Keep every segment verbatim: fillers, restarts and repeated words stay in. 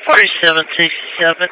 forty-seven sixty-seven.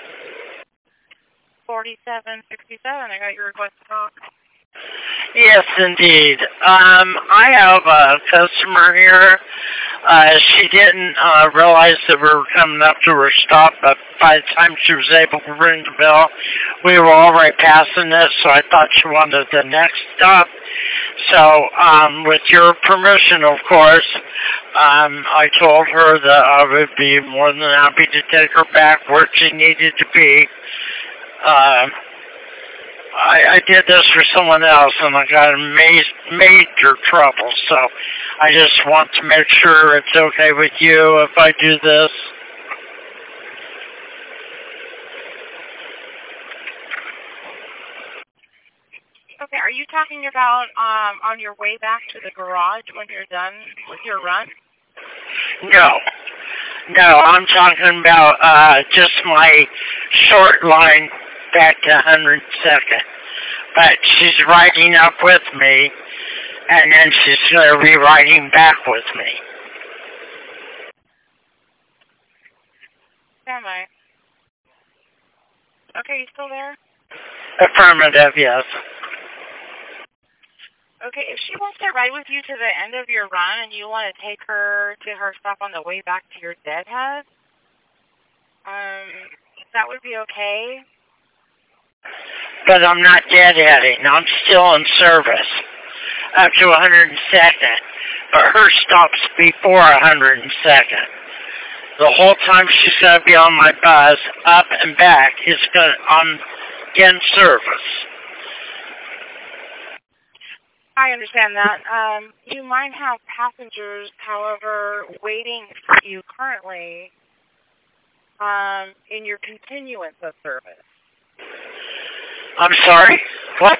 forty-seven sixty-seven, I got your request to talk. Yes, indeed. Um, I have a customer here. Uh, she didn't uh, realize that we were coming up to her stop, but by the time she was able to ring the bell, we were already passing it, so I thought she wanted the next stop. So, um, with your permission, of course, um, I told her that I would be more than happy to take her back where she needed to be. Uh, I, I did this for someone else, and I got in ma- major trouble, so I just want to make sure it's okay with you if I do this. Okay, are you talking about um, on your way back to the garage when you're done with your run? No. No, I'm talking about uh, just my short line back to one hundred second. But she's riding up with me, and then she's going to be riding back with me. Am I? Okay, you still there? Affirmative, yes. Okay, if she wants to ride with you to the end of your run and you want to take her to her stop on the way back to your deadhead, um, that would be okay. But I'm not deadheading. I'm still in service up to one hundred second. But her stop's before one hundred second. The whole time she's going to be on my bus, up and back, is going to, I'm in service. I understand that. Um, you might have passengers, however, waiting for you currently um, in your continuance of service. I'm sorry? What?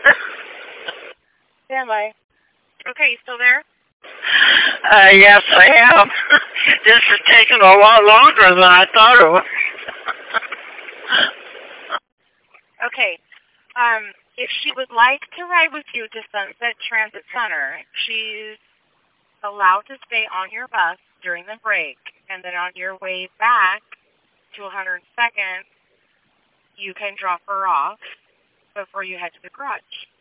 Stand by. Okay, you still there? Uh, yes, I am. This is taking a lot longer than I thought it would. Okay. Um, if she would like to ride with you to Sunset Transit Center, she's allowed to stay on your bus during the break, and then on your way back to one hundred second, you can drop her off before you head to the garage.